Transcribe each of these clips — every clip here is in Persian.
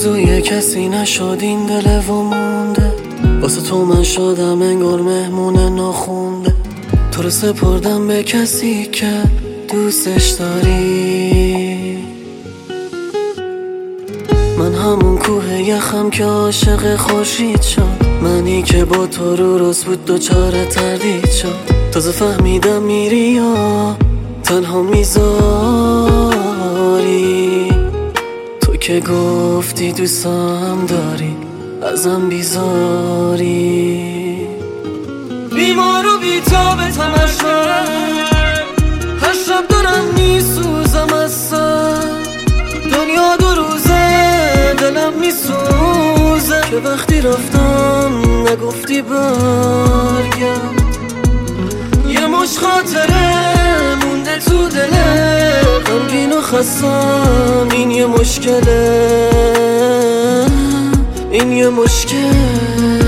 آرزوی کسی نشد این دل و مونده، واسه تو من شدم انگار مهمون ناخونده. تو رو سپردم به کسی که دوستش داری. من همون کوه یخم که عاشق خورشید شد، منی که با تو رو راست بود دوچار تردید شد. تازه فهمیدم میری یا تنها میذاری. تو که گفتی دوستم داری ازم بیزاری. بیمار و بیتاب تماشا، هر شب دارم میسوزم از سر. دنیا دو روزه دلم میسوزه که وقتی رفتم نگفتی برگرد. یه مش خاطره مونده تو دله، غمگین و خستم. این یه مشکله، این یه مشکله.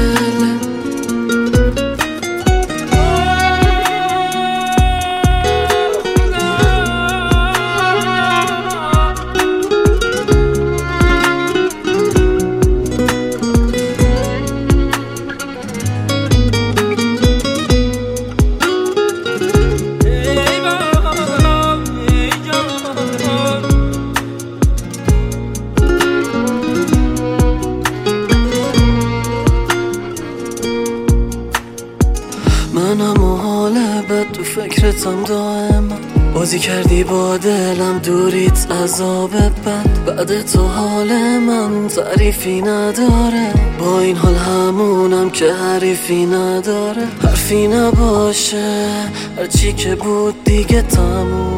منم و حال بد تو فکرتم دائما، بازی کردی با دلم دوریت عذاب بد. بعد تو حال من تعریفی نداره، با این حال همونم که حریفی نداره. حرفی نباشه هرچی که بود دیگه تموم.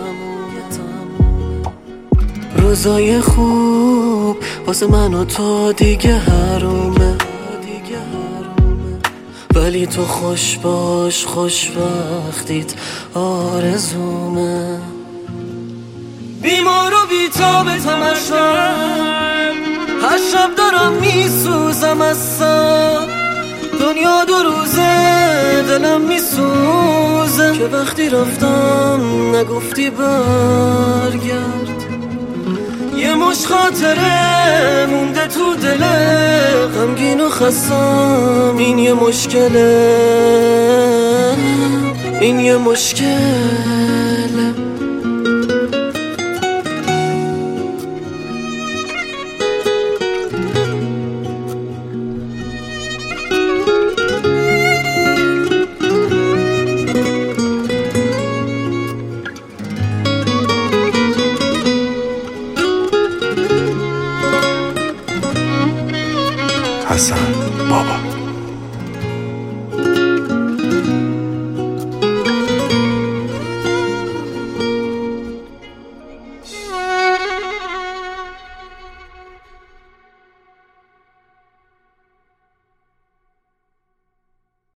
روزای خوب واسه من و تو دیگه حرومه، ولی تو خوش باش، خوشبختیت آرزومه. بیمار و بیتاب تماشا، هر شب دارم میسوزم از سر. دنیا دو روزه دلم میسوزه که وقتی رفتم نگفتی برگرد. یه مش خاطره مونده تو دله، غمگین و خستم. این یه مشکله، این یه مشکله. حسن بابا.